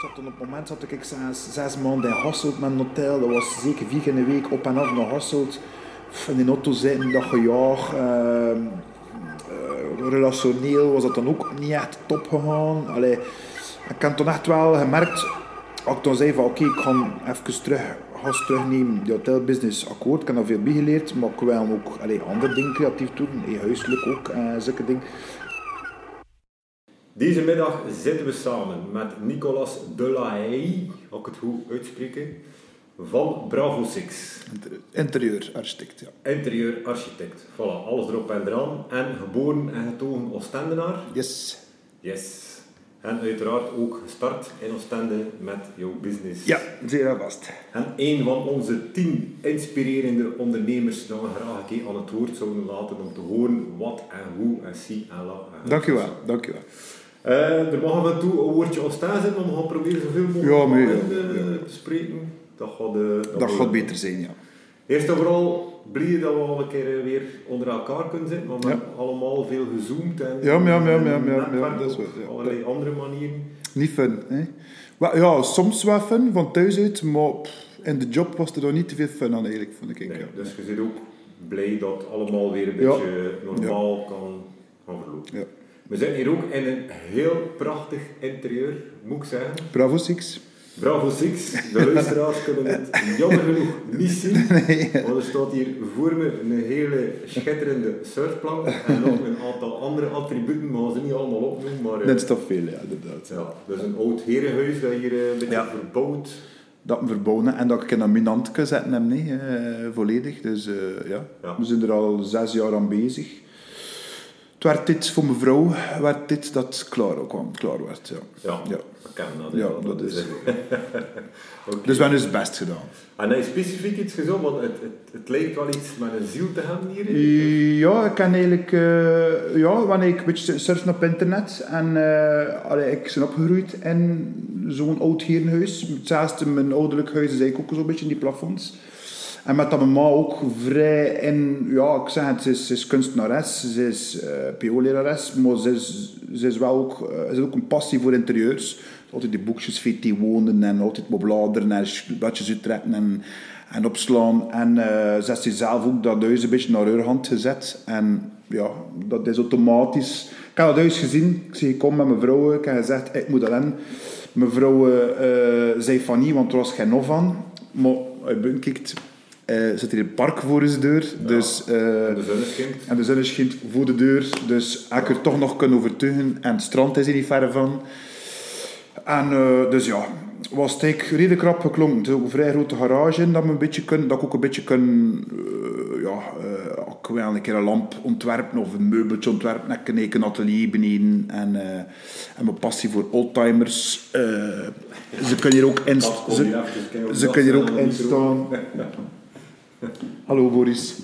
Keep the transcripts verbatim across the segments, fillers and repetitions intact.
tot op het moment dat ik zes, zes maanden in Hasselt met een hotel. Dat was zeker vier keer in de week op en af naar Hasselt. In de auto zitten, dat gejaag. Uh, uh, relationeel was dat dan ook niet echt top gegaan. Allee, ik heb toen echt wel gemerkt, als ik dan zei van oké, okay, ik ga even terug, gas terugnemen, die hotelbusiness akkoord. Ik heb daar veel bijgeleerd, maar ik wil ook allee, andere dingen creatief doen, huiselijk ook, uh, zulke dingen. Deze middag zitten we samen met Nicolas Delahaye, als ik het goed uitspreken, van Bravo Six. Interieurarchitect, ja. Interieurarchitect, voilà, alles erop en eraan. En geboren en getogen Oostendenaar. Yes. Yes. En uiteraard ook gestart in Oostende met jouw business. Ja, zeer vast. En een van onze tien inspirerende ondernemers dat we graag een keer aan het woord zouden laten om te horen wat en hoe en si en la. En dank u wel, dank u wel. Uh, er mag af en toe een woordje Oostende zijn, maar we gaan proberen zoveel mogelijk ja, maar, ja, uh, ja. te spreken. Dat gaat, uh, dat dat gaat beter zijn, ja. Eerst en vooral blij dat we al een keer weer onder elkaar kunnen zitten, maar we ja. hebben allemaal veel gezoomd en ja, ja, ja, ja, ja, ja, ja, dat is wel, ja. allerlei ja. andere manieren. Niet fun, hè? Well, ja, soms wel fun, van thuis uit, maar pff, in de job was er nog niet te veel fun aan eigenlijk, vond ik. Nee, ja. Dus je zit ook blij dat het allemaal weer een beetje ja. normaal ja. kan gaan verlopen. Ja. We zitten hier ook in een heel prachtig interieur, moet ik zeggen. Bravo Six. Bravo Six. De luisteraars kunnen het jammer genoeg niet zien. Nee, ja. Maar er staat hier voor me een hele schitterende surfplank en nog een aantal andere attributen, maar we ze niet allemaal opnoemen. Maar, dat is toch veel, ja, inderdaad. Ja, dat is een oud herenhuis dat hier een beetje ja. verbouwd. Dat we verbouwen en dat ik in een minant kan zetten hem, nee, uh, volledig. Dus uh, ja. ja, we zijn er al zes jaar aan bezig. Het werd dit voor mijn vrouw, werd dit dat klaar kwam, klaar werd. Ja, ja, ja. dat kan dat. Ja, dat, dat is. Okay. Dus we hebben het best gedaan. En hij is specifiek iets gezond, want het, het, het lijkt wel iets met een ziel te hebben hier. Ja, ik kan eigenlijk, uh, ja, wanneer ik een beetje surfen op internet en uh, allee, ik ben opgegroeid in zo'n oud herenhuis. Hetzelfde, mijn ouderlijk huis is eigenlijk ook zo'n beetje in die plafonds. En met dat mijn ma ook vrij in, ja, ik zeg het, ze is, ze is kunstenares, ze is uh, P O-lerares, maar ze is, ze is wel ook, uh, ze heeft ook een passie voor interieurs. Altijd die boekjes V T wonen en altijd maar bladeren en bladjes uittrekken en, en opslaan. En uh, ze heeft zelf ook dat huis een beetje naar haar hand gezet. En ja, dat is automatisch. Ik heb dat huis gezien, ik zei, ik kom met mijn vrouw, ik heb gezegd, ik moet dat in. Mijn vrouw uh, zei van niet, want er was geen of van. Maar uit buiten kijkt, Uh, zit hier een park voor de deur. Ja, dus, uh, en de zon schijnt. En de zon schijnt voor de deur. Dus ik er toch nog kunnen overtuigen. En het strand is hier niet ver van. En uh, dus ja, was het eigenlijk redelijk krap geklonken. Het is ook een vrij grote garage dat, we een beetje kunnen, dat ik ook een beetje kan... Uh, ja, uh, ik wil een keer een lamp ontwerpen of een meubeltje ontwerpen. Ik kan een atelier beneden. En, uh, en mijn passie voor oldtimers. Uh, ze kunnen hier ook in, ze, ze kunnen hier ook in staan. Hallo Boris.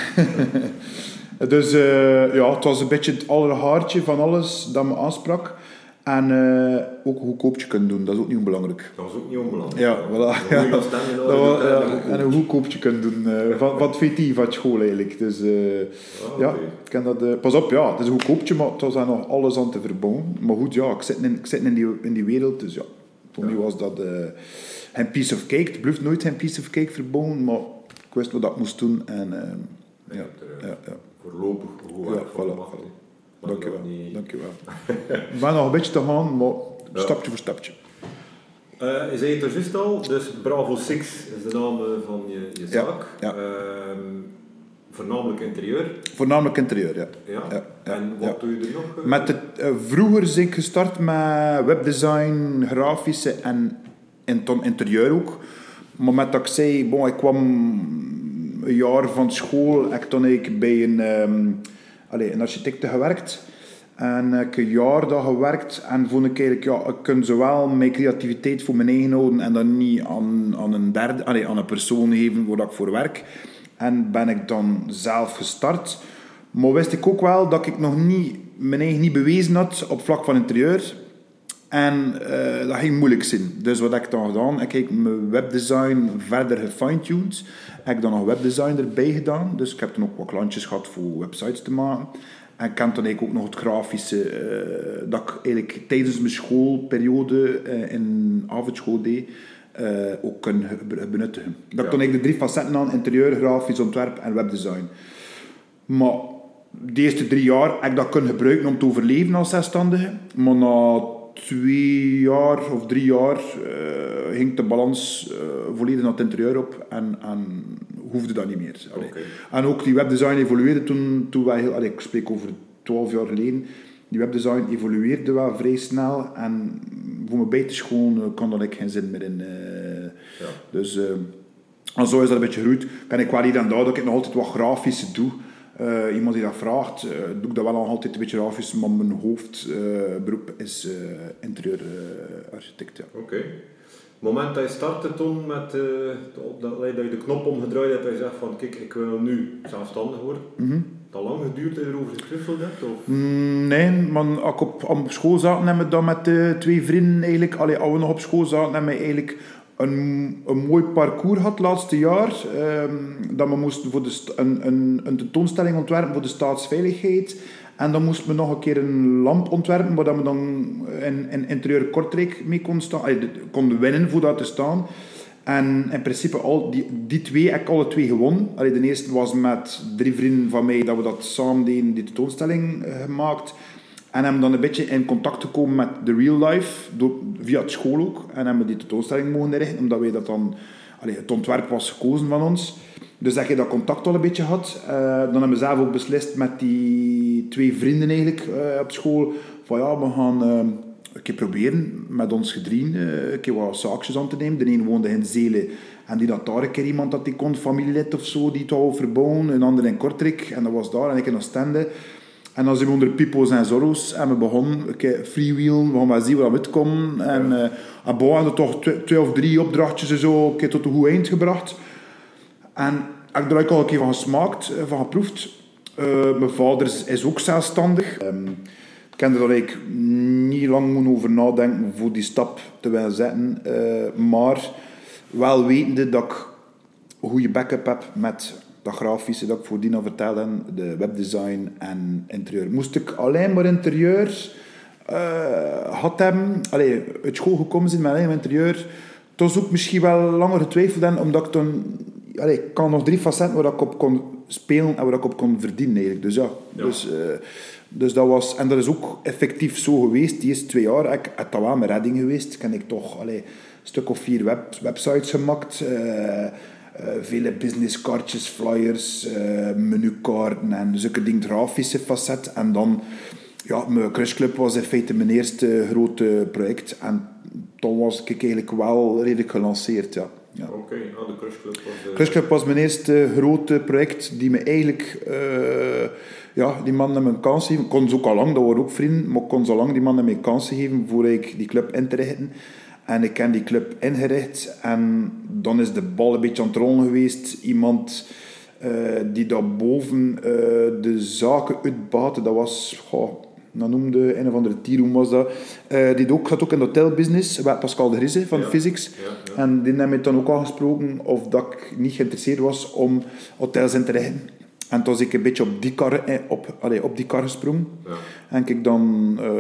Dus uh, ja, het was een beetje het allerhaartje van alles dat me aansprak. En uh, ook hoe goedkoop je kunt doen, dat is ook niet onbelangrijk. Dat is ook niet onbelangrijk. Ja, voilà. Ja. Dat was, ja, en hoe goedkoop je kunt doen. Uh, van, van het V T van school eigenlijk. Dus uh, ah, ja, okay. Ik ken dat, uh, pas op, ja, het is een goedkoopje, maar het was daar nog alles aan te verbouwen. Maar goed, ja, ik zit in, ik zit in, die, in die wereld, dus ja. Voor mij ja. was dat uh, een piece of cake. Het blijft nooit een piece of cake verbouwen, maar ik wist wat ik moest doen. En, uh, ja, ja, er, ja, ja. Voorlopig goed ja, voilà, voilà. Dank je wel. Niet... Dank je wel. Ik ben nog een beetje te gaan, maar ja. stapje voor stapje. Uh, je zei het er juist al, dus Bravo Six is de naam van je, je zaak. Ja, ja. Uh, voornamelijk interieur. Voornamelijk interieur, ja. ja. ja, ja en wat ja. doe je er nog? Uh? Met het, uh, vroeger ben ik gestart met webdesign, grafische en interieur ook. Maar met dat ik zei, bon, ik kwam een jaar van school, ik toen ik bij een, um, allez, een architecte gewerkt. En ik heb een jaar daar gewerkt en vond ik eigenlijk, ja, ik kan zowel mijn creativiteit voor mijn eigen houden en dan niet aan, aan een derde, allez, aan een persoon geven waar ik voor werk. En ben ik dan zelf gestart. Maar wist ik ook wel dat ik nog niet, mijn eigen niet bewezen had op vlak van interieur. En uh, dat ging moeilijk zijn. Dus wat heb ik dan gedaan? Ik heb mijn webdesign verder gefine-tuned. Ik heb dan nog webdesign erbij gedaan. Dus ik heb dan ook wat klantjes gehad voor websites te maken. En ik ken dan eigenlijk ook nog het grafische, uh, dat ik eigenlijk tijdens mijn schoolperiode uh, in avondschool deed, uh, ook kan benutten. Dat ik ja. dan eigenlijk de drie facetten aan, interieur, grafisch ontwerp en webdesign. Maar de eerste drie jaar heb ik dat kunnen gebruiken om te overleven als zelfstandige. Maar na twee jaar of drie jaar uh, ging de balans uh, volledig naar het interieur op en, en hoefde dat niet meer. Okay. En ook die webdesign evolueerde toen, toen wij heel, allee, ik spreek over twaalf jaar geleden, die webdesign evolueerde wel vrij snel en voor mijn bij te schoon uh, kan er geen zin meer in. Uh, ja. Dus uh, en zo is dat een beetje gegroeid. Kan ik wel hier en daar dat ik nog altijd wat grafisch doe. Uh, iemand die dat vraagt, uh, doe ik dat wel nog altijd een beetje grafisch, maar mijn hoofdberoep uh, is uh, interieurarchitect. Uh, ja. Oké. Okay. Het moment dat je startte toen met uh, dat, dat je de knop omgedraaid hebt en je zegt van kijk, ik wil nu zelfstandig worden. Mm-hmm. Dat lang geduurd dat je erover getwijfeld hebt? Of? Mm, nee, maar als ik op, op school zat, hebben we dan met uh, twee vrienden eigenlijk, allee, als we nog op school zaten, hebben we eigenlijk Een, een mooi parcours had het laatste jaar. Um, dat we moesten voor de st- een, een, een tentoonstelling ontwerpen voor de staatsveiligheid. En dan moesten we nog een keer een lamp ontwerpen, waar we dan in, in interieur Kortrijk mee konden, staan, allee, konden winnen voor dat te staan. En in principe, al die, die twee heb ik alle twee gewonnen. Allee, de eerste was met drie vrienden van mij dat we dat samen deden, die tentoonstelling uh, gemaakt. En hebben dan een beetje in contact gekomen met de real life, door, via het school ook. En hebben die tentoonstelling mogen richten, omdat wij dat dan... Allee, het ontwerp was gekozen van ons. Dus dat je dat contact al een beetje had. Uh, dan hebben we zelf ook beslist met die twee vrienden eigenlijk uh, op school. Van ja, we gaan uh, een keer proberen met ons gedrieën uh, een keer wat zaakjes aan te nemen. De een woonde in Zelen. En die dat daar een keer iemand dat die kon, familielid of zo, die het wou verbouwen. Een ander in Kortrijk. En dat was daar. En ik in Oostende. En dan zijn we onder pipo's en zorro's en we begonnen een keer freewheelen, we gaan maar zien waar we uitkomen. En uh, en bon, hadden toch twee, twee of drie opdrachtjes en zo een keer tot een goed eind gebracht. En ik heb er al een keer van gesmaakt, van geproefd. Uh, mijn vader is, is ook zelfstandig. Um, ik heb er eigenlijk niet lang moeten over nadenken voor die stap te willen zetten. Uh, maar wel wetende dat ik een goede backup heb met... dat grafische dat ik voordien al vertelde, de webdesign en interieur. Moest ik alleen maar interieur uh, had hebben, allee, uit school gekomen zijn met alleen maar interieur, toen was ook misschien wel langer getwijfeld hebben, omdat ik toen, allee, ik kan nog drie facetten waar ik op kon spelen en waar ik op kon verdienen eigenlijk. Dus ja, ja. Dus, uh, dus dat was, en dat is ook effectief zo geweest. Die eerste twee jaar ik, het dat wel mijn redding geweest. Ken ik toch, allee, een stuk of vier web, websites gemaakt. Uh, Uh, vele businesskaartjes, flyers, uh, menukaarten en zulke dingen, grafische facet. En dan, ja, mijn Crush Club was in feite mijn eerste grote project. En toen was ik eigenlijk wel redelijk gelanceerd, ja. ja. Oké, okay. oh, de Crush Club was... De... Crush Club was mijn eerste grote project die me eigenlijk... Uh, ja, die man hem een kans geven. Ik kon ze ook al lang, dat waren ook vrienden, maar ik kon zo lang die man hem een kans geven voor ik die club in te richten. En ik heb die club ingericht en dan is de bal een beetje aan het rollen geweest. Iemand uh, die daarboven uh, de zaken uitbaatte, dat was, goh, dat noemde een of andere Tiroen was dat. Uh, die ook, zat ook in de hotelbusiness, Pascal de Grise van ja, Physics. Ja, ja. En die heb ik dan ook aangesproken of dat ik niet geïnteresseerd was om hotels in te richten. En toen was ik een beetje op die kar, op, allez, op die kar gesprongen. Ja. En ik dan uh,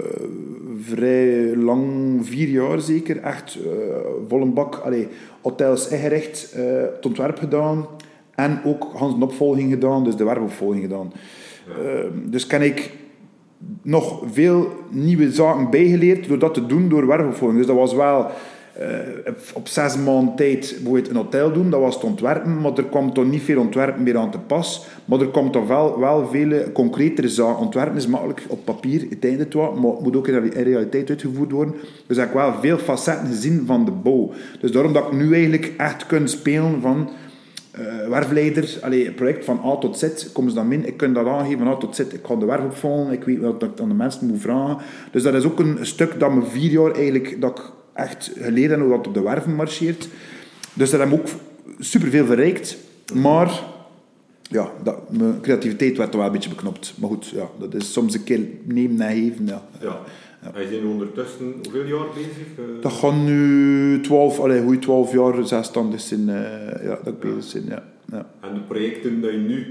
vrij lang, vier jaar zeker, echt uh, vol een bak, allez, hotels ingericht, uh, het ontwerp gedaan. En ook Hans een opvolging gedaan, dus de werkopvolging gedaan. Ja. Uh, dus kan ik nog veel nieuwe zaken bijgeleerd door dat te doen, door werkopvolging. Dus dat was wel... Uh, op zes maanden tijd wou je een hotel doen, dat was het ontwerpen, maar er kwam toch niet veel ontwerpen meer aan te pas. Maar er kwam toch wel, wel vele concretere zaken. Ontwerpen is makkelijk op papier, het einde het wat, maar het moet ook in realiteit uitgevoerd worden. Dus ik heb wel veel facetten gezien van de bouw. Dus daarom dat ik nu eigenlijk echt kan spelen van uh, werfleider, allee, een project van A tot Z, kom ze dan in, ik kan dat aangeven van A tot Z, ik ga de werf opvolgen, ik weet wat ik aan de mensen moet vragen. Dus dat is ook een stuk dat me vier jaar eigenlijk, dat ik echt geleerd heb hoe dat op de werven marcheert. Dus dat heb ik ook superveel verrijkt. Maar ja, dat, mijn creativiteit werd toch wel een beetje beknopt. Maar goed, ja, dat is soms een keer nemen en geven. Ja. Ja. Ja. Hij is nu ondertussen hoeveel jaar bezig? Uh... Dat gaat nu twaalf, allee, goeie twaalf jaar zelfstandig zijn. Uh, ja, dat ik bezig ben. Ja. Ja. En de projecten die je nu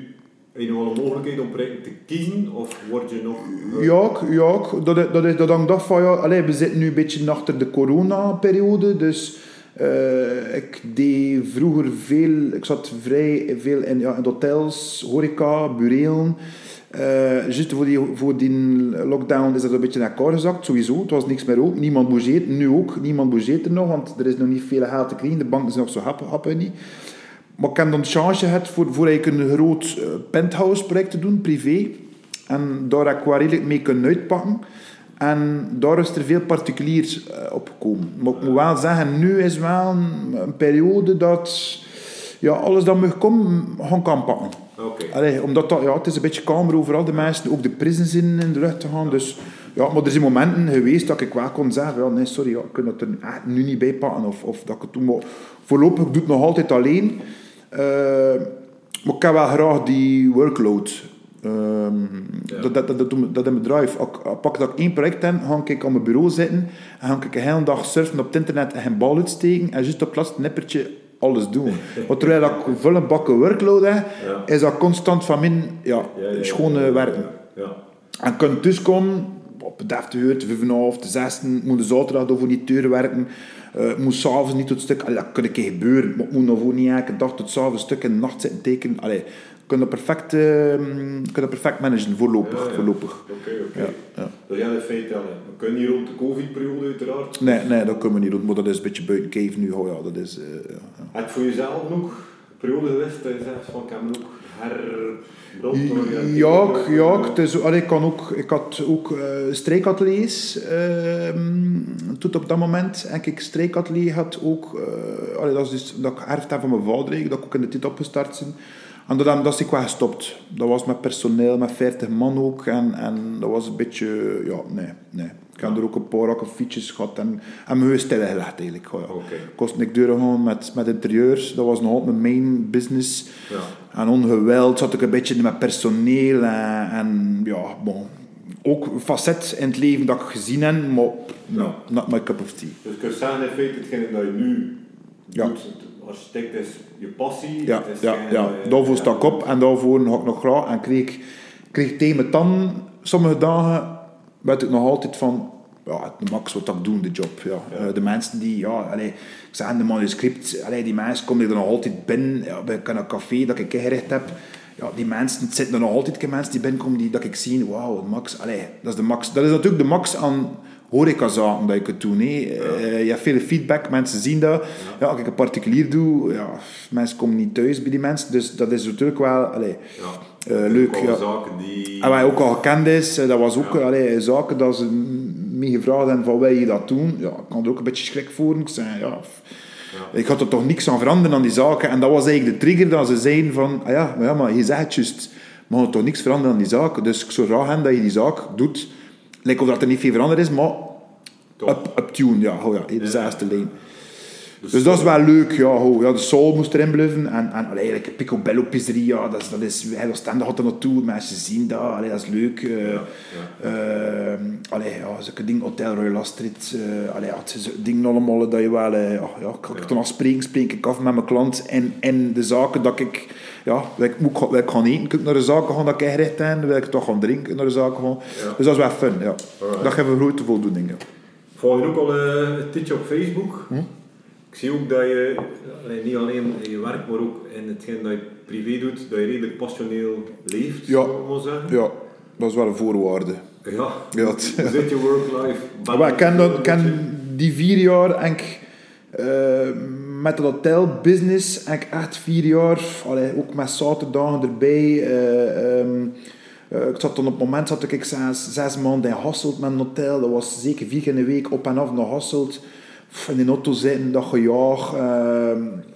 Heb je nog wel een mogelijkheid om projecten te kiezen? Of word je nog... Uh... Ja, ja dat, dat, is, dat hangt af van... Ja, allez, we zitten nu een beetje achter de corona-periode. Dus uh, ik deed vroeger veel... Ik zat vrij veel in, ja, in hotels, horeca, burelen. Uh, Juist voor die, voor die lockdown is dat een beetje naar elkaar gezakt, sowieso. Het was niks meer open, niemand bougeert. Nu ook, niemand bougeert er nog, want er is nog niet veel geld te krijgen. De banken zijn nog zo happen, happen niet. Maar ik heb dan de chance gehad voor, voor eigenlijk een groot uh, penthouse project te doen, privé. En daar heb ik wel redelijk mee kunnen uitpakken. En daar is er veel particulier uh, opgekomen. Maar ik moet wel zeggen, nu is wel een, een periode dat... Ja, alles dat mag komen, gaan kan pakken. Okay. Allee, omdat dat, ja, het is een beetje kalmer overal, de mensen, ook de prisons in, in de lucht te gaan. Dus, ja, maar er zijn momenten geweest dat ik wel kon zeggen, ja, nee, sorry, ja, ik kan dat er echt nu niet bij pakken. Of, of dat ik het doe. Maar voorlopig doe ik het nog altijd alleen. Uh, maar ik heb wel graag die workload. Um, ja. dat, dat, dat, dat, dat in mijn drive. Als pak dat ik één project heb, ga ik aan mijn bureau zitten en ga ik een hele dag surfen op het internet en geen bal uitsteken en juist op het laatste nippertje alles doen. Want terwijl dat ik volle bakken workload heb, ja. is dat constant van min ja, ja, ja, schone ja, ja, werken. Ja, ja. En ik kan thuiskomen, op de deftige uur, de vijf en half, de zestien, moet de zaterdag over die deur werken, uh, moet s'avonds niet tot het stuk, allee, dat kan een keer gebeuren, maar ik moet nog voor niet elke dag tot s'avonds stuk in de nacht zitten tekenen. Allee, ik kan dat perfect, uh, kan dat perfect managen, voorlopig. Ja, ja. voorlopig. Oké, okay, oké. Okay. Ja, ja. Dat is ja in feite, we kunnen hier rond de covid-periode uiteraard. Nee, nee, dat kunnen we niet doen, maar dat is een beetje buiten cave nu. Oh, ja, dat is, uh, ja, ja. Heb je voor jezelf nog een periode geweest dat je zegt van ik heb me ook herbrand? Ja, ik, ja ik, is, allee, ik, kan ook, ik had ook uh, strijkateliers uh, tot op dat moment. En ik strijkatelier had ook, uh, allee, dat is dus dat ik erfd heb van mijn vader, dat ik ook in de tijd opgestart ben. En dat, dat is ik wel gestopt. Dat was met personeel, met veertig man ook. En, en dat was een beetje, ja, nee, nee. Ik heb er ook een paar akkefietjes gehad en, en mijn huis stilgelegd eigenlijk. Ja. Okay. Kost ik deur gewoon met, met interieurs. Dat was nog altijd mijn main business. Ja. En ongeweld zat ik een beetje met personeel. En, en ja, bon. Ook een facet in het leven dat ik gezien heb, maar ja. not my cup of tea. Dus kun je zeggen in feite, hetgeen dat je nu ja. doet, architect is je passie. Ja, is ja, geen, ja. Uh, daarvoor ja, sta ik op en daarvoor had ik nog graag. En kreeg, kreeg thee met dan. Sommige dagen werd ik nog altijd van, ja, de max wat ik doe, de job. Ja. Ja. Uh, de mensen die, ja, allee, ik zeg de manuscript, allee, die mensen komen er nog altijd binnen. Ja, bij een café dat ik ingericht heb. Ja, die mensen, het zitten er nog altijd mensen die binnenkomen die dat ik zie, wauw, max, allee, dat is de max. Dat is natuurlijk de max aan horecazaken dat je kunt doen. Hè. Ja. Uh, je hebt veel feedback, mensen zien dat. Ja. Ja, als ik een particulier doe, ja, mensen komen niet thuis bij die mensen, dus dat is natuurlijk wel allee, ja. uh, leuk. Ja. Zaken die... En wat ook al gekend is, dat was ook ja. allee, zaken dat ze me gevraagd hebben van wil je dat doen? Ja, ik had er ook een beetje schrik voor. Ik zei, ja, ja. ik had er toch niks aan veranderen aan die zaken. En dat was eigenlijk de trigger dat ze zeiden van, ah ja, maar, ja, maar je zegt het juist, maar je had toch niks veranderen aan die zaken. Dus ik zou graag hebben dat je die zaak doet. Lijkt of dat er niet veel veranderd is, maar up, up tune, ja, oh ja, de zesde lijn. Dus, dus dat is wel leuk, ja, oh, ja, de soul moest erin blijven. En, en allee, like Picobello Pizzeria, dat is, dat is, hij was standaard had er naartoe, mensen zien dat, allee, dat is leuk. Uh, ja, ja. Uh, allee, ja, zulke dingen, Hotel Royal Astrid, uh, allee, ja, het is dingen allemaal dat je wel, uh, ja, ja, kan ik ja. dan afspreken, spreek ik af met mijn klant en, en de zaken dat ik, ja, wil ik, moet, wil ik gaan eten, kan ik naar de zaken gaan dat ik ingericht heb, wil ik toch gaan drinken naar de zaken gaan. Ja. Dus dat is wel fun, ja. Alright. Dat geeft een grote voldoening, ja. Volg je ook al uh, een tijdje op Facebook? Hm? Ik zie ook dat je, niet alleen in je werk, maar ook in hetgeen dat je privé doet, dat je redelijk passioneel leeft, ja. zou ik zeggen. Ja, dat is wel een voorwaarde. Ja, ja hoe zit je work-life balance? Ik ken, dat, ken die vier jaar en ik, uh, met het hotelbusiness en ik echt vier jaar, allee, ook met zaterdagen erbij. Uh, um, uh, ik zat dan op het moment dat ik zes, zes maanden in Hasselt met een hotel, dat was zeker vier keer in de week op en af naar Hasselt. In de auto zitten, dat gejaag. Uh,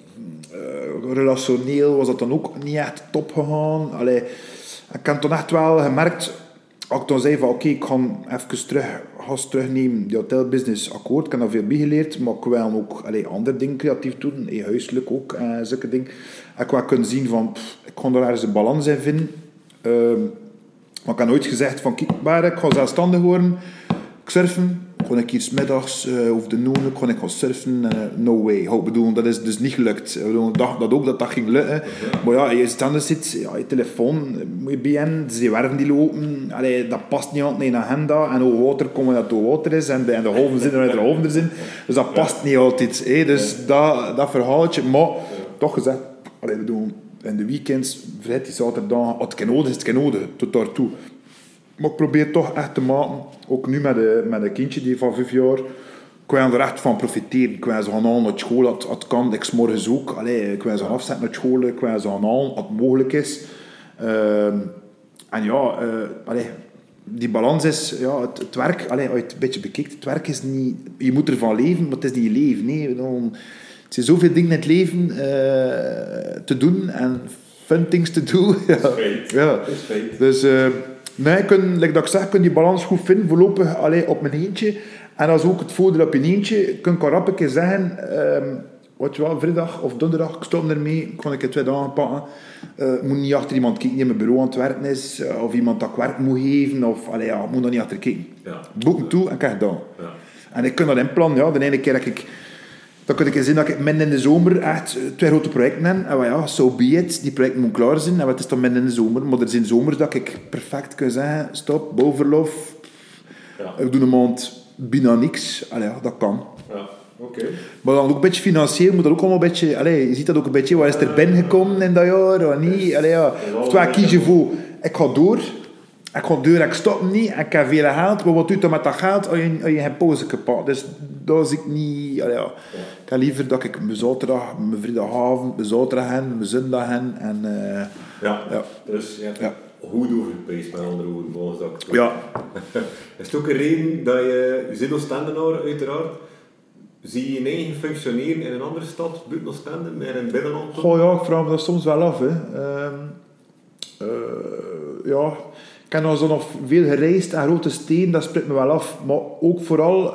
uh, relationeel was dat dan ook niet echt top gegaan. Allee, ik heb dan echt wel gemerkt, als ik dan zei van oké, okay, ik ga even terug, gas terugnemen, die hotelbusiness akkoord, ik heb daar veel bijgeleerd, maar ik wil ook allee, andere dingen creatief doen, hey, huiselijk ook, uh, zulke dingen. En ik wil kunnen zien van, pff, ik ga daar ergens een balans in vinden. Uh, maar ik heb nooit gezegd van, kijk maar, ik ga zelfstandig worden, ik surfen, kon ik hier 's middags uh, of de noenen kon ik gaan surfen. Uh, no way. Ik bedoel, dat is dus niet gelukt. Ik bedoel, dacht dat ook dat dat ging lukken. Okay. Maar ja, je stand zit, ja, je telefoon, moet je B N, dus die werven die lopen. Allee, dat past niet altijd in een agenda. En hoe water komen dat hoe water is. En de, en de golven zitten waar de golven er zijn. Dus dat past niet altijd. Hey. Dus dat, dat verhaaltje. Maar toch gezegd, allee, bedoel, in de weekends, vrijdag, zaterdag, als het nodig is, het nodig, tot daartoe. Maar ik probeer toch echt te maken, ook nu met een, met een kindje die van vijf jaar, ik wil er echt van profiteren. Ik wil ze gaan halen naar school, als het kan, ik 's morgens ook. Allee, ik wil ze gaan afzetten naar school, ik wil ze gaan halen, als het mogelijk is. Uh, en ja, uh, allee, die balans is, ja, het, het werk, allee, als je het een beetje bekijkt, het werk is niet, je moet ervan leven, maar het is niet je leven. Nee. Dan, er zijn zoveel dingen in het leven uh, te doen en fun things te doen. Ja. Dat is feit. Ja. Dat is feit. Dus, uh, nee, ik kun, like dat ik zeg, ik kan die balans goed vinden, voorlopig allee, op mijn eentje. En dat is ook het voordeel op je eentje. Ik kan rap een keer zeggen, um, wat je wel, vrijdag of donderdag, ik stop ermee, kan ik het twee dagen pakken. Uh, ik moet niet achter iemand kijken die in mijn bureau aan het werken is, uh, of iemand dat ik werk moet geven, of allee, ja, ik moet daar niet achter kijken. Ja. Boek me toe en krijg dan. Ja. En ik kan dat inplannen, ja, de ene keer dat ik... Dan kan ik zien dat ik midden in de zomer echt twee grote projecten heb. En ja, so be it. Die projecten moeten klaar zijn. En wat is dan midden in de zomer? Maar er zijn zomers dat ik perfect kan zeggen, stop, bouwverlof. Ja. Ik doe een maand bijna niks. Allee, ja, dat kan. Ja, oké. Okay. Maar dan ook een beetje financieel moet dat ook allemaal een beetje... Allee, je ziet dat ook een beetje, wat is er binnengekomen in dat jaar, wat niet? Allee, ja. Of twee kies je voor, ik ga door... Ik ga door, ik stop niet, ik heb veel geld, maar wat doet dat met dat geld als je, als je geen pauze gepakt? Dus dat is ik niet... Allee, ja. Ja. Ik heb liever dat ik mijn zaterdag, mijn vrijdagavond, mijn zaterdag hen, mijn zondag hen en... Uh, ja. ja, dus ja, ja. Goed overgeprezen met andere woorden, volgens dat ik ja. Is het ook een reden dat je... Je zit als Oostende uiteraard. Zie je je eigen functioneren in een andere stad, buiten Oostende, meer in het binnenland? Goh ja, ik vraag me dat soms wel af. Hè. Um, uh, ja... Ik heb nog zo nog veel gereisd aan grote steden, dat spreekt me wel af. Maar ook vooral...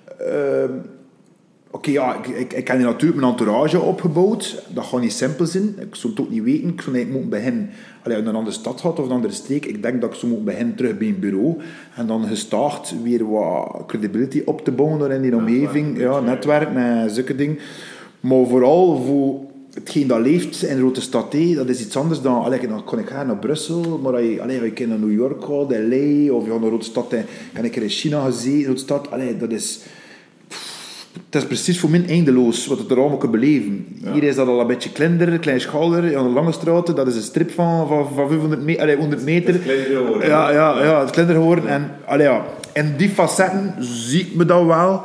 Uh, Oké, okay, ja, ik, ik, ik heb natuurlijk mijn entourage opgebouwd. Dat gaat niet simpel zijn. Ik zou het ook niet weten. Ik zou eigenlijk moeten beginnen... Als je naar een andere stad gaat of een andere streek, ik denk dat ik zou moeten beginnen terug bij een bureau. En dan gestaagd weer wat credibility op te bouwen in die omgeving. Ja, netwerk met zulke dingen. Maar vooral voor... Hetgeen dat leeft in de grote stad, hé, dat is iets anders dan... Allee, dan kan ik gaan naar Brussel, maar als je, allee, als je naar New York gaat, L A, of je gaat naar een grote stad, en ik heb in China gezien, een grote stad, allee, dat is... Het is precies voor mij eindeloos, wat het er allemaal kan beleven. Ja. Hier is dat al een beetje kleiner, kleinschalig, aan de Lange Straat, dat is een strip van, van, van vijfhonderd meter, allee, honderd meter. Het is kleiner geworden. Ja, ja, ja, het is kleiner geworden. En, allee, ja, in die facetten zie ik me dat wel,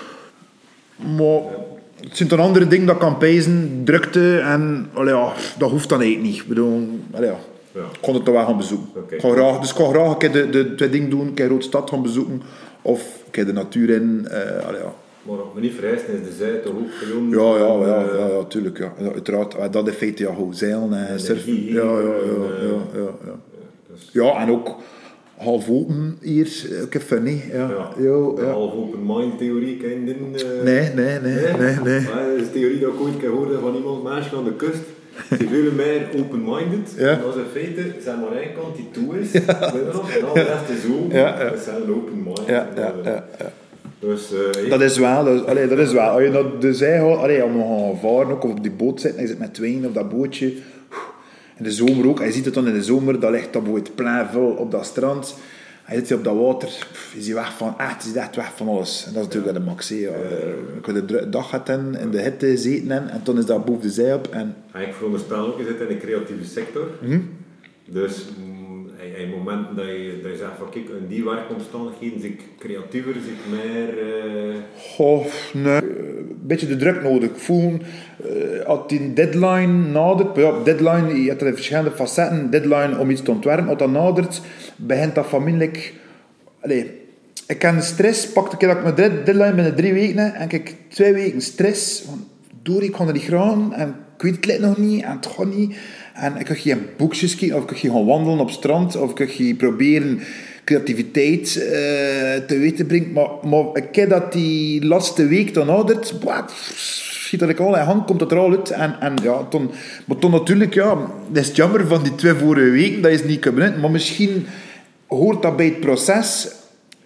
maar... Ja. Het zijn dan andere dingen dat kan pijzen, drukte en allee, ja, dat hoeft dan eigenlijk niet. Ik bedoel, allee, ja. Ja. Ik kon het toch wel gaan bezoeken. Okay. Ik ga graag, dus ik ga graag een keer de, de twee dingen doen, een keer Rode Stad gaan bezoeken of een keer de natuur in. Uh, allee, ja. Maar op me niet vereist is de zij toch ook gewoon... Ja, ja, ja, ja, ja, tuurlijk. Ja. Ja, uiteraard, dat in feite ja, gewoon zeilen en surfen. Ja, ja, ja, ja, ja, ja, ja. Ja, en ook... half open hier, ook even funny. Ja. Ja. Yo, de ja. half open mind theorie, ken je die? Uh... Nee, nee, nee, nee, nee, nee. Maar dat is een theorie dat ik ooit hoorde van iemand, mensen aan de kust. Ze zijn veel meer open-minded. Ja. En dat is in feite, zijn maar één kant die toe is, ja. En al de rest is open. Ja, ja. Dat zijn een open mind. Ja, ja, ja, ja. Dus, uh, dat is wel, dat is, allee, dat is wel. Als je naar de zee gaat, allee, om nog gaan varen, ook, of op die boot zit, en je zit met tweeën op dat bootje. In de zomer ook, en je ziet het dan in de zomer, dat ligt dat boot plein vol op dat strand. En je zit op dat water, pff, je ziet weg van, echt, je ziet echt weg van alles. En dat is natuurlijk ja. de max. Ja. Ik heb de dag gehad en in de hitte zitten en, en toen is dat boven de zee op. En... Ja, ik veronderstel ook, je zit in de creatieve sector. Mm-hmm. Dus in momenten dat je, dat je zegt van kijk, in die werkomstandigheden zie ik creatiever, zie ik meer... Uh... Goh, nee. Een beetje de druk nodig. Ik voel, uh, als die deadline nadert, ja, deadline, je hebt er verschillende facetten, deadline om iets te ontwerpen, als dat nadert, begint dat familielijk... Allee, ik ken stress, pak de keer dat ik mijn deadline binnen drie weken heb, en ik twee weken stress, want door ik kan er niet gaan, en ik weet het nog niet, en het gaat niet. En ik kan geen boekjes kijken, of ik kan gaan wandelen op het strand, of ik kan proberen creativiteit uh, te weten brengen. Maar, maar ik heb dat die laatste week dan ouderd, schiet dat ik al in hand, komt dat er al uit. En, en ja, ton, maar toen natuurlijk, ja, het is jammer van die twee vorige weken, dat is niet kunnen, maar misschien hoort dat bij het proces.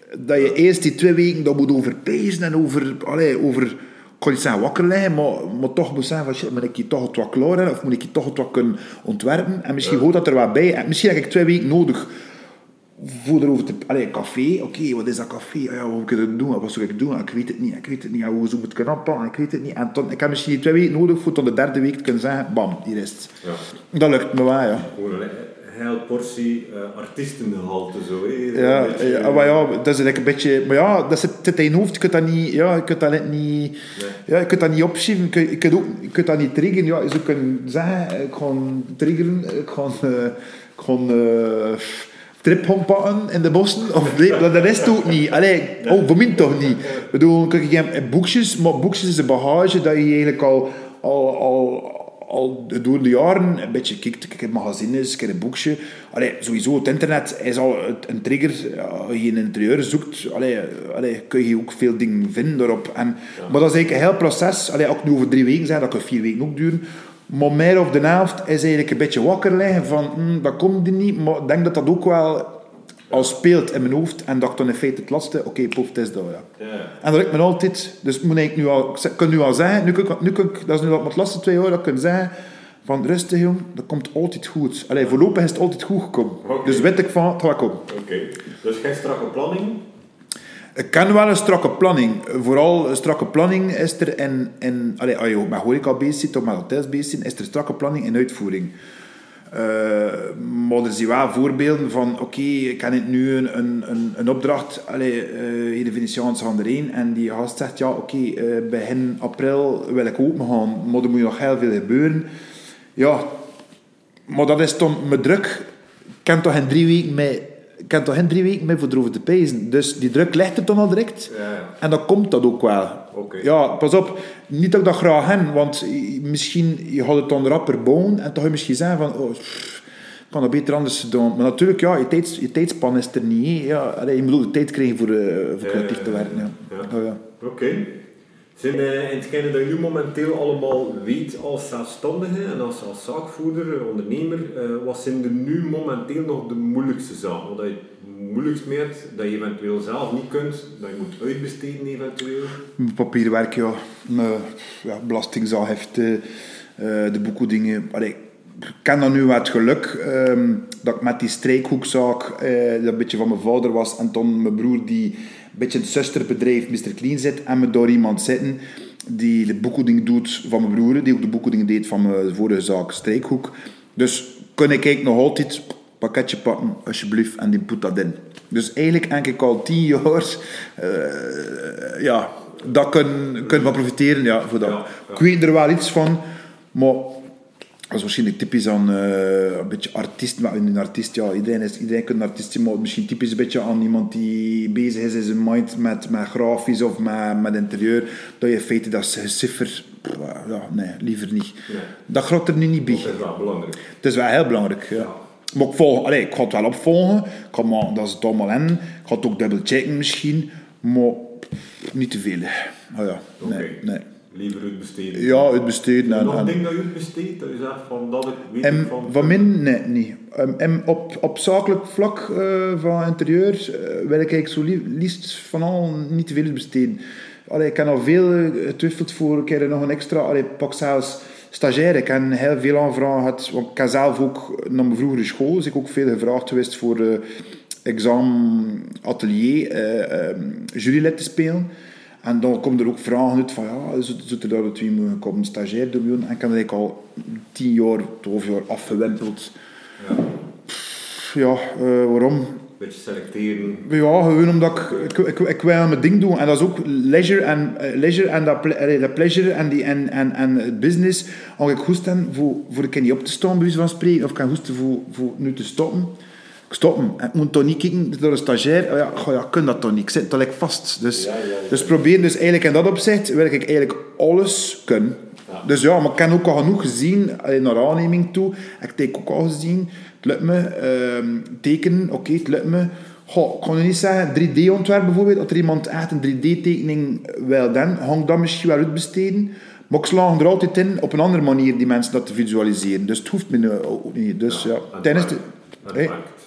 dat je eerst die twee weken dat moet overpezen en over, allee, over, ik kan niet zeggen wakker liggen, maar, maar toch moet zeggen van shit, moet ik hier toch het wat klaar hebben, of moet ik hier toch het wat kunnen ontwerpen, en misschien ja. hoort dat er wat bij, en misschien heb ik twee weken nodig voor erover te... Allee, café, oké, okay, wat is dat café? Oh ja, hoe moet ik het doen? Wat zou ik doen? Ik weet het niet, ik weet het niet, hoe zou ik het kunnen aanpakken? Ik weet het niet, en ton, ik heb misschien twee weken nodig voor tot de derde week te kunnen zeggen, bam, hier is het. Ja. Dat lukt me wel, ja. Gewoon een hele portie uh, artiestengehalte, zo, hè. Ja, beetje, ja, maar ja, dat is een beetje... Maar ja, dat zit, zit in je hoofd, je kunt dat niet... Ja, je kunt dat niet... Nee. Ja, je kunt dat niet opschrijven, je, je, kunt ook, je kunt dat niet triggeren. Ja, je zou kunnen zeggen, ik ga triggeren, ik ga... Uh, ik ga uh, trip pakken in de bossen, of nee, dat is het ook niet. Allee, oh, voor mij toch niet. Ik bedoel, kijk, je hebt boekjes, maar boekjes is een bagage dat je eigenlijk al... al, al al door de jaren een beetje kijkt, kijk in magazines, kijk een boekje. Allee, sowieso, het internet is al een trigger. Als je een interieur zoekt, allee, allee, kun je ook veel dingen vinden daarop. En, ja. Maar dat is eigenlijk een heel proces. Allee, ook nu over drie weken zijn, dat kan vier weken ook duren. Maar meer of de helft is eigenlijk een beetje wakker liggen van, hm, dat komt er niet. Maar ik denk dat dat ook wel al speelt in mijn hoofd. En dat ik dan in feite het laatste, oké, okay, pof, het is dat, ja. Ja. En dat lukt me altijd. Dus moet ik nu al, ik kan nu al zeggen, nu kan ik, nu kan ik, dat is nu al het laatste twee jaar dat ik kan zeggen, van rustig jong, dat komt altijd goed. Allee, voorlopig is het altijd goed gekomen. Okay. Dus weet ik van, het gaat komen. Oké, okay. Dus geen strakke planning? Ik ken wel een strakke planning. Vooral een strakke planning is er in, in allee, als je ook met horeca bezig zit of met hotels bezig zit, is er een strakke planning in uitvoering. Uh, maar er zijn wel voorbeelden van, oké, okay, ik heb nu een, een, een opdracht, allee, uh, hier de Venetiaans gaan erheen, en die gast zegt, ja, oké, okay, uh, begin april wil ik open gaan, maar er moet nog heel veel gebeuren. Ja, maar dat is dan met druk. Ik kan toch in drie weken mee, ik kan toch in drie weken mee voor erover te pijzen. Dus die druk ligt er dan al direct. Ja, ja. En dan komt dat ook wel. Okay. Ja, pas op. Niet dat ik dat graag heb, want misschien je gaat het dan rapper bouwen en dan ga je misschien zeggen van, oh, pff, ik kan dat beter anders doen. Maar natuurlijk, ja, je, tijds, je tijdspan is er niet. Ja, allee, je moet ook de tijd krijgen voor, uh, voor creatief uh, te werken. Ja. Ja. Oh, ja. Oké. Okay. Zijn uh, in hetgene dat je nu momenteel allemaal weet als zelfstandige en als, als zaakvoerder, ondernemer, uh, wat zijn er nu momenteel nog de moeilijkste zaken? Wat je het moeilijkst merkt, dat je eventueel zelf niet kunt, dat je moet uitbesteden eventueel? Papierwerk, ja. Me, ja belastingzagheften, uh, de boekhoudingen. Allee, ik ken dan nu wat geluk um, dat ik met die strijkhoekzaak, uh, dat een beetje van mijn vader was, en dan mijn broer die een beetje een zusterbedrijf, mister Clean, zit, en me daar iemand zitten die de boekhouding doet van mijn broer, die ook de boekhouding deed van mijn vorige zaak, Strijkhoek. Dus kon ik eigenlijk nog altijd een pakketje pakken, alsjeblieft, en die put dat in. Dus eigenlijk denk ik al tien jaar, uh, ja, dat kunnen kun van profiteren, ja, voor dat. Ja, ja. Ik weet er wel iets van, maar dat is waarschijnlijk typisch aan uh, een beetje artiest, maar een artiest, ja, iedereen, is, iedereen kan een artiest zijn, maar misschien typisch een beetje aan iemand die bezig is in zijn mind met, met grafisch of met, met interieur, dat je in feite dat cijfer, ja, nee, liever niet. Nee. Dat gaat er nu niet bij. Dat is wel belangrijk. Het is wel heel belangrijk, ja. Ja. Maar ik, volg, allee, ik ga het wel opvolgen, ik ga maar, dat is het allemaal in, ik ga het ook dubbel checken misschien, maar niet te veel. Oh ja, okay. nee, nee. Liever uitbesteden. Ja, uitbesteden. En nog een ding dat je uitbesteedt, dat je zegt van dat ik weet en, van... Van min, nee, niet. En op, op zakelijk vlak uh, van interieur uh, wil ik eigenlijk zo li- liefst van al niet te veel uitbesteden. Allee, ik heb al veel getwijfeld voor een keer nog een extra, allee, pak zelfs stagiair. Ik heb heel veel aanvragen gehad, want ik heb zelf ook naar mijn vroegere school, dus ik ook veel gevraagd geweest voor uh, examen atelier, uh, um, jurylid te spelen. En dan komen er ook vragen uit van, ja, zou er daar dat we moeten komen stagiair doen? En ik heb eigenlijk al tien jaar, twaalf jaar afgewimpeld. Ja, Pff, ja uh, waarom? Beetje selecteren. Ja, gewoon omdat ik, ik, ik, ik wil mijn ding doen. En dat is ook leisure en, uh, leisure en dat, ple- dat pleasure en, die, en, en, en het business. Als ik goed ben voor, voor een keer niet op te staan, bij wijze van spreken, of ik kan goed voor, voor nu te stoppen. Ik stoppen. Ik moet toch niet kijken door een stagiair. Oh ja, oh ja, ik kan dat toch niet. Ik zit toch like vast. Dus, ja, ja, ja. dus probeer dus eigenlijk in dat opzicht wil ik eigenlijk alles kunnen. Ja. Dus ja, maar ik heb ook al genoeg gezien naar aanneming toe. Ik heb ook al gezien. Het lukt me. Uh, tekenen, oké, okay, het lukt me. Goh, ik kan nu niet zeggen, drie D-ontwerp bijvoorbeeld. Dat er iemand echt een drie D-tekening wil dan, hang dat misschien wel uitbesteden. Maar ik slaag er altijd in op een andere manier die mensen dat te visualiseren. Dus het hoeft me nu ook niet. Dus ja, ja tijdens de... Hey.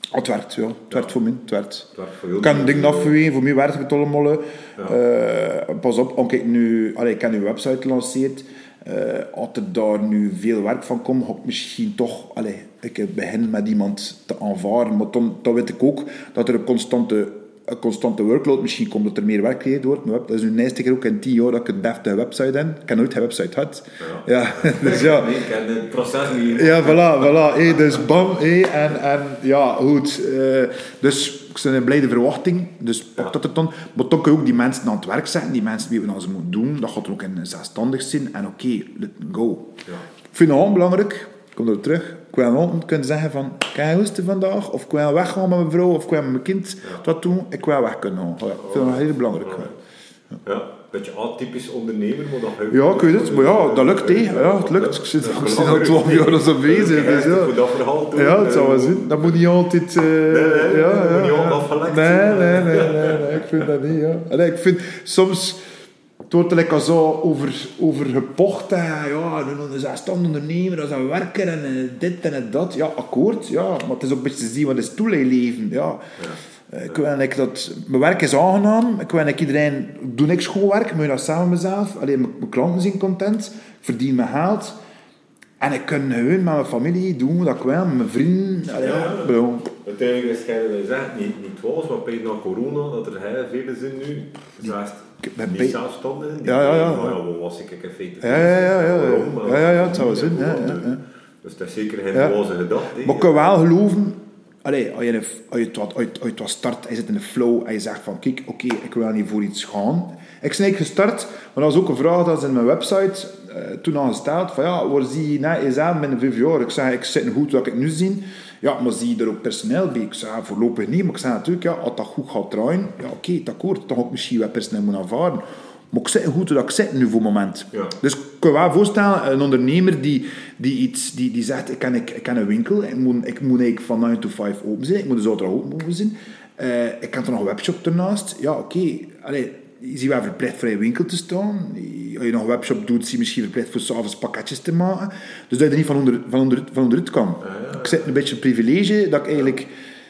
Oh, het werkt, ja. Het Ja. werkt voor mij, het werkt. Het werkt voor jou. Ik kan dingen afwegen, voor mij werkt het allemaal. Ja. Uh, pas op, als ik nu... Allee, ik heb nu een website gelanceerd. Uh, als er daar nu veel werk van komt, ga ik misschien toch... Allee, ik begin met iemand te aanvaren, maar dan, dan weet ik ook dat er een constante... een constante workload misschien komt, dat er meer werk gecreëerd wordt. Maar dat is nu de eerste keer ook in tien jaar dat ik een deftige website heb. Ik heb nooit een website gehad. Ja. Ja, dus ja. Nee, ik ken het proces niet. Ja, voilà, voilà. Hey, dus bam. Hey, en, en ja, goed. Uh, dus ik zit in blijde verwachting. Dus pak ja. dat het dan. Maar dan kun je ook die mensen aan het werk zetten. Die mensen weten wat ze moeten doen. Dat gaat er ook in zelfstandig zijn. En oké, okay, let go. Ja. Ik vind het ook belangrijk. Ik kom erop terug. Ik wil wel kunnen zeggen van, kan je hoesten vandaag? Of ik wil weggaan met mijn vrouw, of ik wil met mijn kind ja. wat doen. Ik wil weg kunnen gaan. Ja, ik vind dat heel belangrijk. Ja, ja. Een beetje atypisch ondernemer, maar dat lukt. Ja, ik weet het. Maar ja, dat lukt, hé. Ja, het lukt. Ik zit al twaalf jaar zo bezig. Dus ja. Voor dat verhaal doen. Ja, het zou wel zijn. Dat moet niet altijd... Uh, nee, nee, ja, dat ja, moet niet ja. altijd afgelekt nee, zijn. Nee, nee, nee, nee, nee. Ik vind dat niet, ja. Allee, ik vind soms... Het wordt er al zo over, over gepocht. Ja, een zelfstandig ondernemer, dat is een werker en dit en dat. Ja, akkoord. Ja, maar het is ook een beetje te zien wat is toeleven. Ja. Ja. Ik wil ik dat, mijn werk is aangenaam. Ik wil ik iedereen... Doe niks goed werk, moet je dat samen mezelf. Alleen mijn, mijn klanten zijn content. Ik verdien mijn geld. En ik kan gewoon met mijn familie doen wat ik wil, met mijn vrienden. Allee, ja, ja. Uiteindelijk is het zeggen, niet, niet was, maar bij na corona, dat er heel veel zijn nu. Zaast niet bij... zelfstandigen. Ja, ja, ja. Maar ja, wat was ik in feite? Ja, ja, ja. Ja, ja, ja, ja, ja het zou zijn. Ja, ja, ja. Dus dat is zeker geen ja. loze gedachte. Maar ik kan wel geloven... Allee, als je, als je het wat, uit, uit wat start, je zit in de flow en je zegt van, kijk, oké, okay, ik wil niet voor iets gaan. Ik ben gestart, maar dat was ook een vraag dat ze in mijn website uh, toen al gesteld, van ja, waar zie je na jezelf binnen vijf jaar? Ik zeg, ik zit goed wat ik nu zie. Ja, maar zie je er ook personeel bij? Ik zeg, voorlopig niet, maar ik zeg natuurlijk, ja, als dat goed gaat draaien, ja, oké, okay, akkoord, dan ga ik misschien wat personeel moeten aanvaren. Maar ik zit goed wat ik zit nu voor het moment. Ja. Dus ik kan me wel voorstellen, een ondernemer die, die, iets, die, die zegt, ik ken, ik, ik ken een winkel, ik moet, ik moet eigenlijk van nine to five open zijn, ik moet de zaterdag open zijn, uh, ik kan er nog een webshop ernaast. Ja, oké, okay. Je ziet wel verplicht voor je winkel te staan. Als je nog een webshop doet, zie je misschien verplicht voor 's avonds pakketjes te maken. Dus dat je er niet van, onder, van, onder, van onderuit kan. Ja, ja, ja. Ik zit een beetje een privilege dat ik eigenlijk...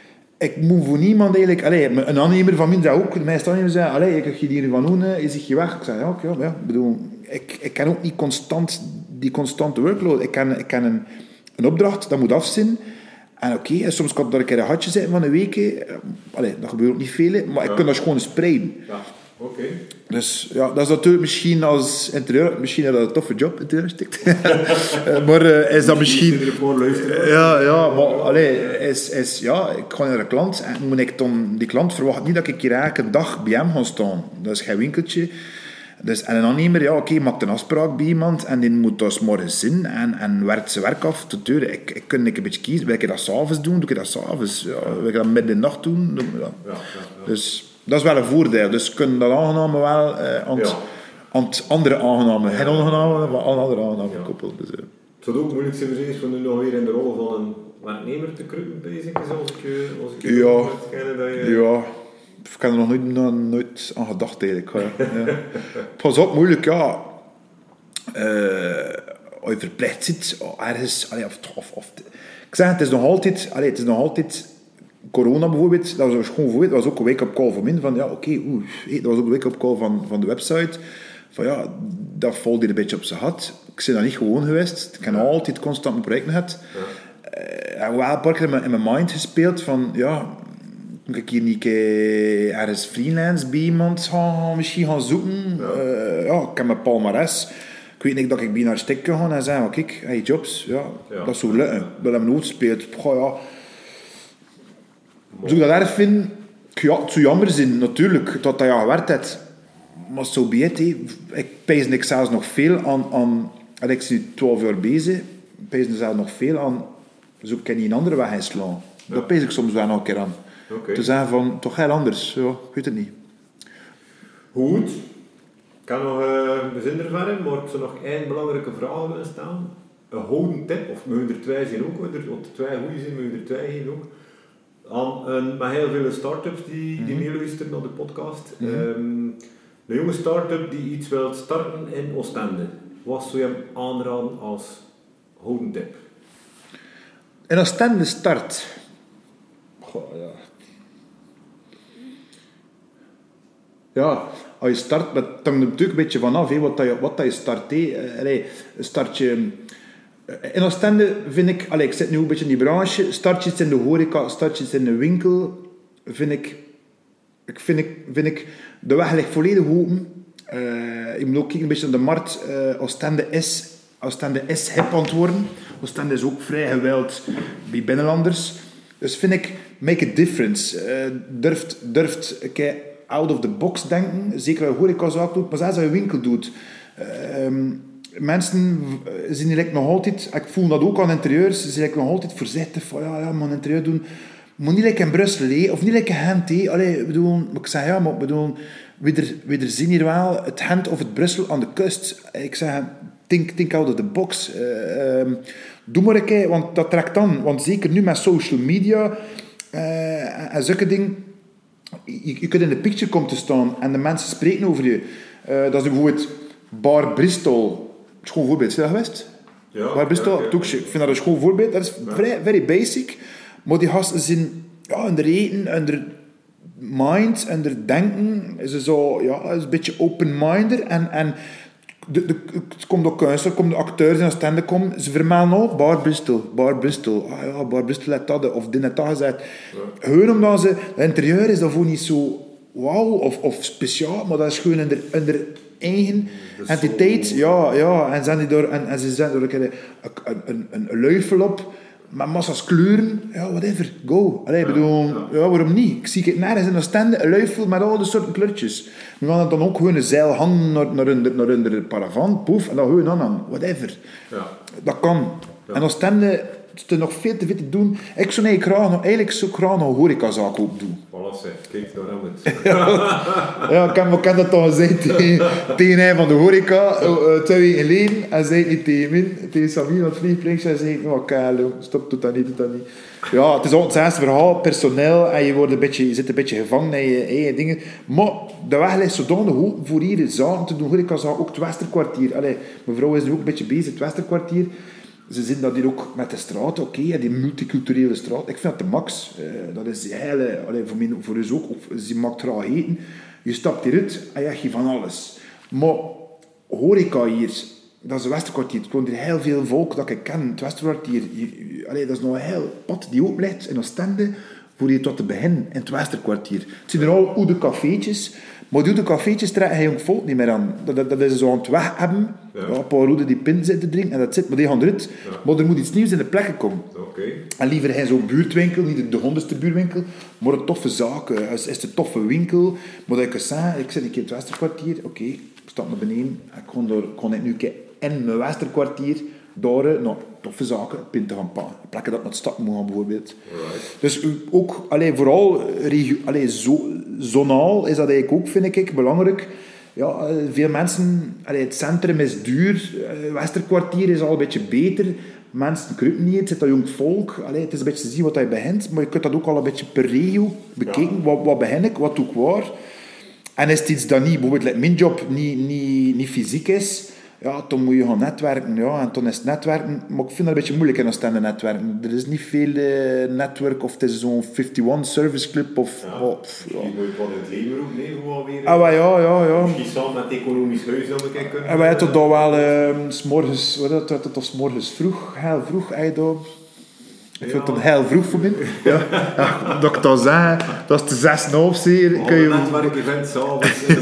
Ik moet voor niemand eigenlijk... Allee, een aannemer van mij zei ook, de meeste aannemers zeggen, allee, ik heb je hier van doen, je ziet je weg. Ik zei, ja, ja, ja bedoel, ik, ik kan ook niet constant die constante workload. Ik kan, ik kan een, een opdracht, dat moet af zijn. En oké, okay, soms kan er een keer een gatje zitten van een week. Allee, dat gebeurt ook niet veel, maar ja. Ik kan dat gewoon spreiden. Ja. Oké. Okay. Dus ja, dat is natuurlijk misschien als interieur, misschien is dat een toffe job, interieurarchitect. maar uh, is dat misschien... Ja, ja, maar allee, is, is, ja, ik ga naar een klant en moet ik dan, die klant verwacht niet dat ik hier elke dag bij hem ga staan. Dat is geen winkeltje. Dus, en een aannemer, ja, oké, okay, maakt een afspraak bij iemand en die moet dus morgens in en, en werkt zijn werk af tot deur. Ik, ik kan een beetje kiezen, wil ik dat s'avonds doen, doe ik dat s'avonds, ja, wil ik dat midden in de nacht doen. Ja. Ja, ja, ja. Dus... Dat is wel een voordeel. Dus kunnen dat aangename wel uh, aan, ja. aan andere aangename. Geen ongename, maar aan andere aangename ja. koppelen. Dus, uh. Het zou ook moeilijk zijn voor nu nog weer in de rol van een werknemer te kruipen bezig is, als ik je als ik ja. kennen dat je... Ja. Ik heb er nog nooit, nog nooit aan gedacht eigenlijk. Ja. Ja. Pas op, moeilijk, ja. Uh, als je verplicht zit, ergens... Allee, of, of, of, ik zeg, het is nog altijd... Allee, het is nog altijd corona bijvoorbeeld, dat was gewoon voor, dat was ook een wake-up call voor mij, van ja, oké, okay, dat was ook een wake-up call van, van de website, van ja, dat valt hier een beetje op zijn gat. Ik ben daar niet gewoon geweest, ik heb ja. altijd constant mijn projecten gehad. Ja. Uh, en wel een paar keer in mijn, in mijn mind gespeeld van, ja, moet ik hier niet uh, ergens freelance bij iemand gaan, misschien gaan zoeken. Ja, uh, ja ik heb mijn palmares. Ik weet niet dat ik bij een architect kan gaan en zeggen, oh, kijk, hey, jobs, ja, ja. dat zou lukken. Dat hebben we nooit gespeeld. Goh, ja, als ik dat erg vind, ja, het zou jammer zijn, natuurlijk, dat dat ja gewerkt heeft. Maar zo so be it, he. Ik pijs ik zelfs nog veel aan, aan en ik ben nu twaalf jaar bezig, ik pijs zelfs nog veel aan, zo kan je een andere weg inslaan. Ja. Dat pijs ik soms wel nog een keer aan. Okay. Te zeggen van, toch heel anders, ja, ik weet het niet. Goed. Ik kan nog uh, bezinder verder, maar ik zou nog één belangrijke vraag willen stellen. Een houden tip, of mogen er twee zijn ook, want er twee goede zijn, mogen er twee zijn ook. Aan een, met heel veel start-ups die, die mm-hmm. meeluisteren naar de podcast. Mm-hmm. Um, een jonge start-up die iets wil starten in Oostende. Wat zou je hem aanraden als houden tip? In Oostende start? goh, ja. Ja, als je start, met, het hangt er natuurlijk een beetje vanaf, he, wat, dat je, wat dat je start. He. Allee, start je... In Oostende vind ik... Allee, ik zit nu een beetje in die branche. Start je in de horeca, start je in de winkel, vind ik... ik vind, ik, vind ik de weg ligt volledig open. Uh, je moet ook kijken een beetje naar de markt. Uh, Oostende is... Oostende is hip aan het worden. Oostende is ook vrij gewild bij binnenlanders. Dus vind ik, make a difference. Uh, durft, durft okay, out of the box denken. Zeker als je horecazaak doet, maar zelfs als je winkel doet. Uh, um, mensen zijn eigenlijk nog altijd, ik voel dat ook aan interieurs, ze zijn eigenlijk nog altijd voorzichtig van ja, ja, maar interieur doen. Maar niet like in Brussel, he, of niet like in Gent. He. Allee, ik bedoel, ik zeg ja, maar ik bedoel, we er, we er zien hier wel het Gent of het Brussel aan de kust. Ik zeg, think, think out of the box. Uh, um, doe maar een keer, want dat trekt aan. Want zeker nu met social media uh, en zulke dingen, je, je kunt in de picture komen te staan en de mensen spreken over je. Uh, dat is bijvoorbeeld Bar Bristol. Het is gewoon een voorbeeld. Is dat geweest? Ja. Bar Bristol, Ja, ja. ik vind dat een schoon voorbeeld. Dat is Ja. vrij, very basic. Maar die gasten zijn ja, in de eten, in de mind, in de denken. Ze zo, ja, is een beetje open-minded. En, en de, de, het komt ook kunstenaars, komt de acteurs en stand komen. Ze vermelden ook Bar Bristol, Bar Bristol. Ah ja, Bar Bristol heeft dat, of dit net dat gezegd. Ja. Gewoon omdat ze, het interieur is daarvoor niet zo wauw of, of speciaal, maar dat is gewoon in de, in de eigen dus entiteit. zo... Ja, ja, en, zijn die door, en, en ze zetten er een, een, een, een luifel op. Met massa's kleuren, ja, whatever, go. Allee, ja, bedoel, ja. ja, waarom niet? Ik zie het nergens in Oostende, een luifel met al die soorten kleurtjes. We gaan het dan ook gewoon een zeil hangen naar, naar, hun, naar hun paravant, poef, en dan gewoon aanhangen, whatever. Ja. Dat kan. Ja. En Oostende, er nog veel te veel te doen. Ik zou eigenlijk graag nog, eigenlijk zo graag nog een horecazaak ook doen. Voilà, zeg, kijk daar aan het. Ja, ik heb, ik heb dat al gezegd tegen, tegen hij van de horeca, uh, twee weken geleden. En zei het niet tegen mij, tegen Samir van het vliegplein. Hij zei, oh Karel, stop, doe dat niet, doe dat niet. Ja, het is altijd hetzelfde verhaal, personeel. En je, wordt een beetje, je zit een beetje gevangen in je eigen dingen. Maar de weg ligt zodanig hoog voor hier zaken te doen. Horecazaak, ook het Westerkwartier. Allee, mevrouw is nu ook een beetje bezig, het Westerkwartier. Ze zien dat hier ook met de straat, oké, okay, die multiculturele straat. Ik vind dat de max. Uh, dat is hele, allee, voor, mij, voor ons ook. Of, ze maakt graag eten. Je stapt hieruit en je hebt van alles. Maar horeca hier, dat is het Westerkwartier. Er woont hier heel veel volk dat ik ken. Het Westerkwartier, hier, allee, dat is nog een heel pad die open ligt in Oostende voor je tot te beginnen in het Westerkwartier. Het zijn er al oude cafeetjes. Maar die oude cafeetjes trekken hij jong volk niet meer aan. Dat, dat, dat is zo aan het weg hebben. Ja. Ja, een paar roeden die pint zitten drinken en dat zit. Maar die gaan eruit. Ja. Maar er moet iets nieuws in de plekken komen. Okay. En liever hij zo'n buurtwinkel, niet de, de honderdste buurtwinkel, maar een toffe zaak. Is, is een toffe winkel. Maar dat ik kan zeggen, ik zit een keer in het Westerkwartier. Oké, okay, ik sta naar beneden. Ik kon, door, kon ik nu een keer in mijn Westerkwartier door nou, toffe zaken, pinten gaan pakken. Plekken dat naar de stad moet gaan, bijvoorbeeld. Right. Dus ook, allee, vooral regio, allee, zo, zonaal is dat eigenlijk ook, vind ik, belangrijk. Ja, veel mensen, allee, het centrum is duur, het Westerkwartier is al een beetje beter. Mensen kruipen niet, het zit al jong volk. Allee, het is een beetje te zien wat je begint, maar je kunt dat ook al een beetje per regio bekijken. Ja. Wat, wat begin ik, wat doe ik waar? En is het iets dat niet, bijvoorbeeld like mijn job, niet, niet, niet fysiek is, ja, dan moet je gaan netwerken. Ja, en dan is het netwerken, maar ik vind dat een beetje moeilijk in Oostende netwerken. Er is niet veel uh, netwerk, of het is zo'n eenenvijftig Service Club, of... Ja, oh, pff, ja. Je moet wat in het leven ook nemen, gewoon weer. Ah, maar ja, ja, ja. Misschien samen met het economisch huis dat we kunnen. En wij hadden toch wel, uh, s'morgens, wat is dat, dat s'morgens vroeg, heel vroeg, eigenlijk. Ik vind het ja. heel vroeg voor mij. Ja. Ja, dat ik dan zeg, dat is de zes en half zeer. Kun je een netwerkevent s'avonds in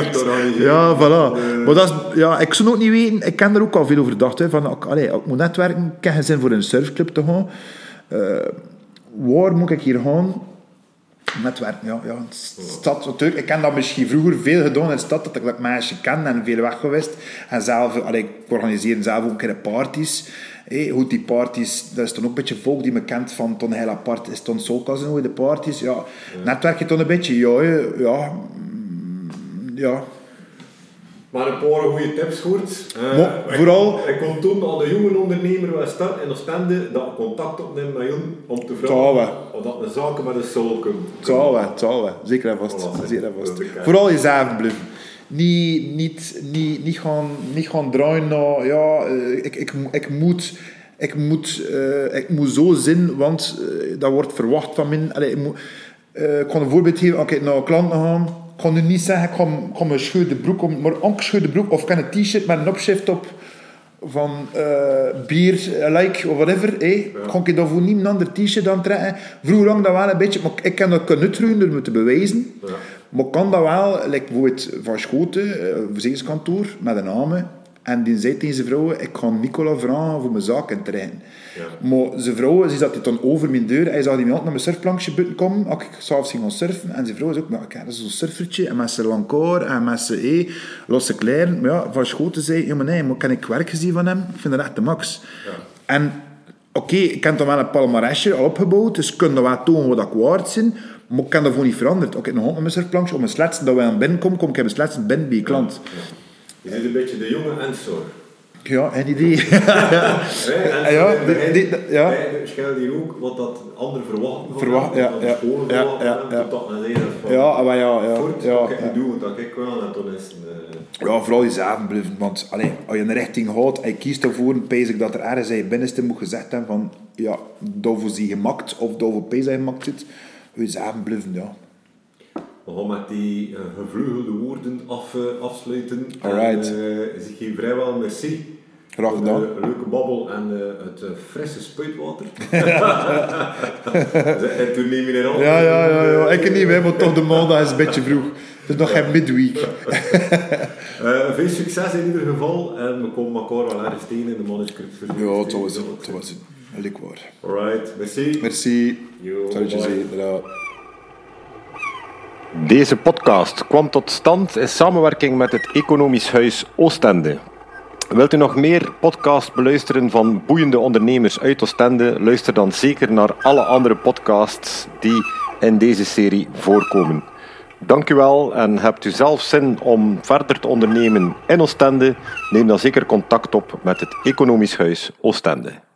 de ja, voilà. Uh, maar dat is, ja, ik zou ook niet weten, ik ken er ook al veel over gedacht. Hè, van, allee, ik moet netwerken, ik heb geen zin voor een surfclub te gaan. Uh, waar moet ik hier gaan? Netwerken, ja. ja. Stad, natuurlijk, ik ken dat misschien vroeger veel gedaan in de stad, dat ik dat meisje ken en veel weg geweest. En zelf, allee, ik organiseer zelf ook een keer parties. Hey, goed, die parties, dat is dan ook een beetje volk die me kent van toen heel apart is toen Soul Casino, de parties. Ja. Ja. Netwerk je dan een beetje, ja, ja, ja. Maar een paar goede tips gehoord. Uh, maar, vooral... Ik kon toen al de jonge ondernemer was start in Oostende dat contact opnemen met jou om te vragen of dat een zaken met een soul komt. Zou we, zou we. Zeker en vast. Voilà, zeker en vast. Vooral jezelf blijven. Niet, niet, niet, niet, gaan, niet gaan draaien naar, ja, ik, ik, ik moet ik moet, uh, ik moet zo zin, want uh, dat wordt verwacht van mij. Allee, ik, moet, uh, ik kan een voorbeeld geven, als ik naar een klant ga, ik kan nu niet zeggen, ik ga, ik ga mijn scheurde broek, om, maar een gescheurde broek, of ik heb een t-shirt met een opschrift op, van uh, bier, like, of whatever, hey, ja. Kan ik daarvoor niet een ander t-shirt aantrekken. Vroeger lang dat wel een beetje, maar ik kan dat kunnen uitgroeien door me te bewijzen. Ja. Maar ik kan dat wel, like, bijvoorbeeld van Schoten, uh, verzekeringskantoor, met een naam. En die zei tegen zijn vrouw, ik ga Nicola vragen voor mijn zaken te rijden. Ja. Maar zijn vrouw, ze zat dan over mijn deur, hij zag die naar mijn surfplankje buiten komen, als ik s'avonds ging gaan surfen. En zijn vrouw zei ook, maar ik heb zo'n surfertje, en met zijn lankoor, en met zijn hey, losse kleren. Maar ja, van Schoten zei, ja maar nee, maar kan ik werk gezien van hem? Ik vind dat echt de max. Ja. En oké, okay, ik heb dan wel een palmarèsje al opgebouwd, dus ik kan dat wel tonen wat ik waard ben, maar ik kan dat voor niet veranderd. Oké, okay, nog met mijn surfplankje, op mijn sletsen, dat wij aan binnen komen, kom ik heb mijn sletsen binnen bij je klant. Ja. Ja. Je zit een beetje de jonge Ensor. Ja, geen idee. ja, en ja, die, die, ja. Wij schijnen hier ook wat dat anderen verwachten van Verwacht, hem, ja, wat ja, scholen ja, verwachten ja, van hem, tot dat men van ja, maar ja, ja, voort, ja, dat ik ja. niet doe, dat ik wel, en toen is het... Uh... Ja, vooral jezelf blijven, want allee, als je een richting houdt en je kiest daarvoor, pees ik dat er ergens in je binnenste moet gezegd hebben van, ja, daarvoor zie je gemakt, of daarvoor pees dat je gemakt zit, jezelf blijven, ja. We gaan met die uh, gevleugelde woorden af, uh, afsluiten. Alright. En uh, zeg je vrijwel merci. Graag gedaan. De leuke babbel en uh, het uh, frisse spuitwater. En toen neem je er al. Ja, ja, ja, ja. Ik niet meer, maar toch de maandag is een beetje vroeg. Het is nog geen midweek. uh, veel succes in ieder geval. En we komen elkaar wel ergens tegen in de manuscript. Ja, dat was het. Dat was het. Heel waar. Alright, merci. Merci. Zal je zien. Deze podcast kwam tot stand in samenwerking met het Economisch Huis Oostende. Wilt u nog meer podcasts beluisteren van boeiende ondernemers uit Oostende? Luister dan zeker naar alle andere podcasts die in deze serie voorkomen. Dank u wel en hebt u zelf zin om verder te ondernemen in Oostende? Neem dan zeker contact op met het Economisch Huis Oostende.